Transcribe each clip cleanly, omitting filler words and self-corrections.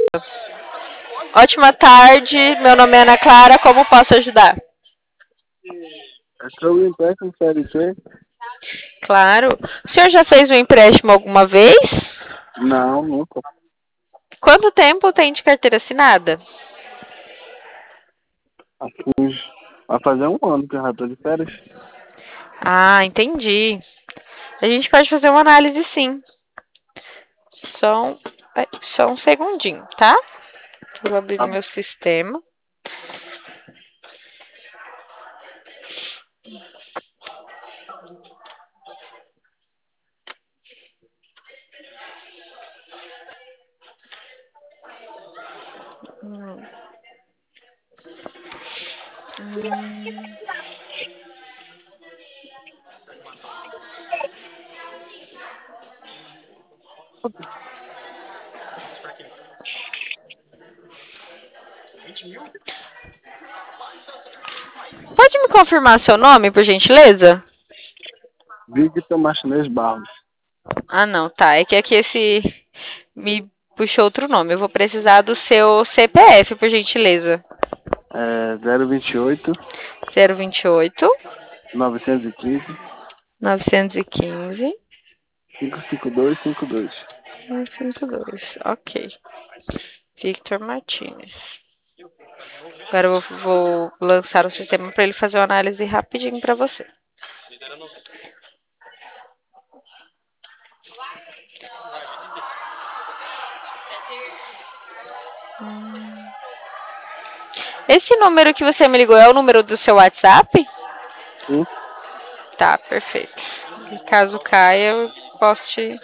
Ótima tarde, meu nome é Ana Clara, como posso ajudar? É sobre o empréstimo CLT? Claro. O senhor já fez um empréstimo alguma vez? Não, nunca. Quanto tempo tem de carteira assinada? Vai fazer um ano que eu já tô de férias. Ah, entendi. A gente pode fazer uma análise sim. Só um, só um segundinho, tá? Vou abrir Tá meu bom. sistema. Hum. Hum. Pode me confirmar seu nome, por gentileza? Victor Martinez Barros. Ah, não, tá. É que aqui esse me puxou outro nome. Eu vou precisar do seu CPF, por gentileza. 028 028 915 915 55252. 152. Ok. Victor Martinez. Agora eu vou lançar o sistema para ele fazer uma análise rapidinho para você. Esse número que você me ligou é o número do seu WhatsApp? Sim. Tá, perfeito. E caso caia, eu posso te.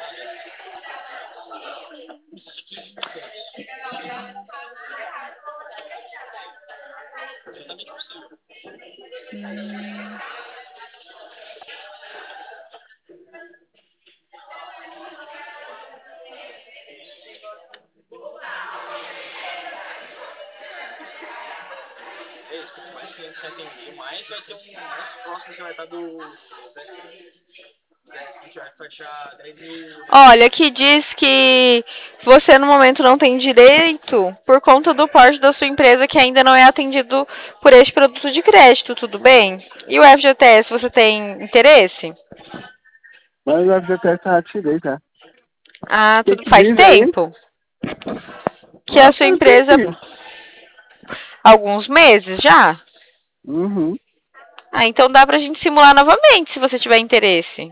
Olha, aqui diz que você no momento não tem direito por conta do porte da sua empresa que ainda não é atendido por este produto de crédito, tudo bem? E o FGTS, você tem interesse? Mas o FGTS eu já tirei, já. O Ah, que tudo que faz diz aí? tempo que a Ah, sua faz um empresa, tempinho. alguns meses já? Uhum. Ah, então dá pra gente simular novamente, se você tiver interesse.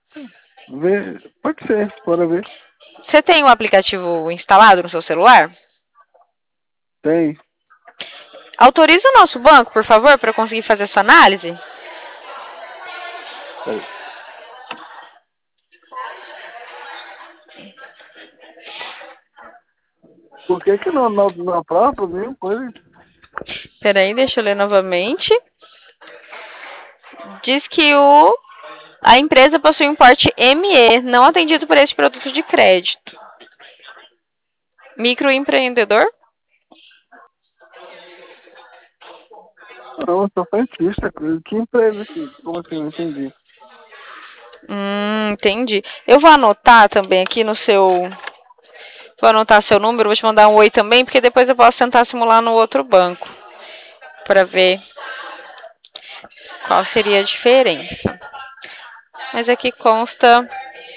Pode ser, bora ver. Você tem o aplicativo instalado no seu celular? Tem. Autorize o nosso banco, por favor, para eu conseguir fazer essa análise? Peraí. Por que que não aprova mesmo coisa? Peraí, deixa eu ler novamente. Diz que a empresa possui um porte ME, não atendido por este produto de crédito. Microempreendedor? Não, eu sou frentista. Que empresa aqui? Como assim? Não entendi. Entendi. Eu vou anotar também aqui no seu. Vou anotar seu número, vou te mandar um oi também, porque depois eu posso tentar simular no outro banco. Para ver qual seria a diferença. Mas aqui consta.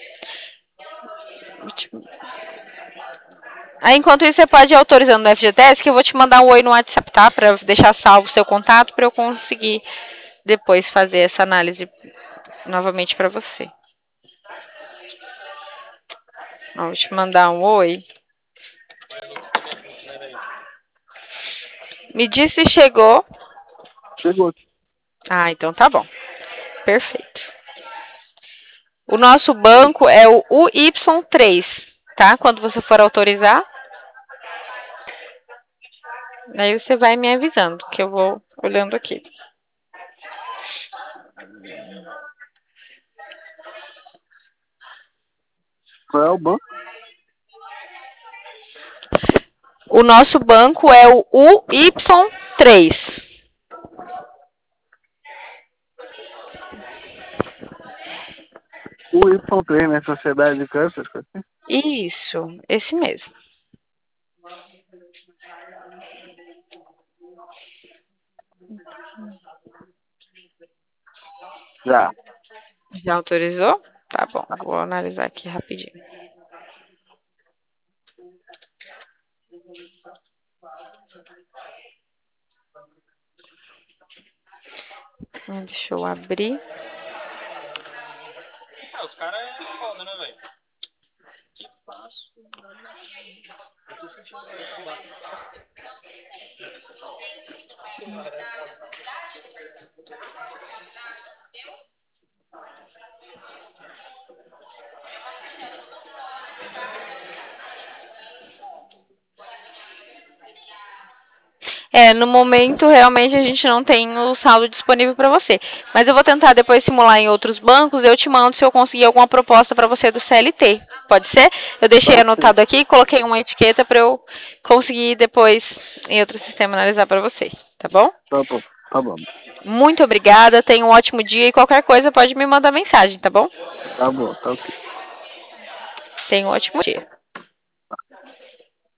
Aí, enquanto isso, você pode ir autorizando no FGTS, que eu vou te mandar um oi no WhatsApp, tá? Para deixar salvo o seu contato, para eu conseguir depois fazer essa análise novamente para você. Ó, vou te mandar um oi. Me diz se chegou. Chegou. Ah, então tá bom. Perfeito. O nosso banco é o UY3, tá? Quando você for autorizar, aí você vai me avisando, que eu vou olhando aqui. Qual é o banco? O nosso banco é o UY3. O Y3, né? Sociedade de Câncer. Isso, esse mesmo. Já. Já autorizou? Tá bom, vou analisar aqui rapidinho. Deixa eu abrir. Os caras é foda, né, velho? Que fácil. No momento, realmente, a gente não tem o saldo disponível para você. Mas eu vou tentar depois simular em outros bancos. Eu te mando se eu conseguir alguma proposta para você do CLT. Pode ser? Eu deixei Pode anotado aqui, coloquei uma etiqueta para eu conseguir depois, em outro sistema, analisar para você. Tá bom? Tá bom, tá bom. Muito obrigada. Tenha um ótimo dia e qualquer coisa pode me mandar mensagem, tá bom? Tá bom, tá ok. Tenha um ótimo dia.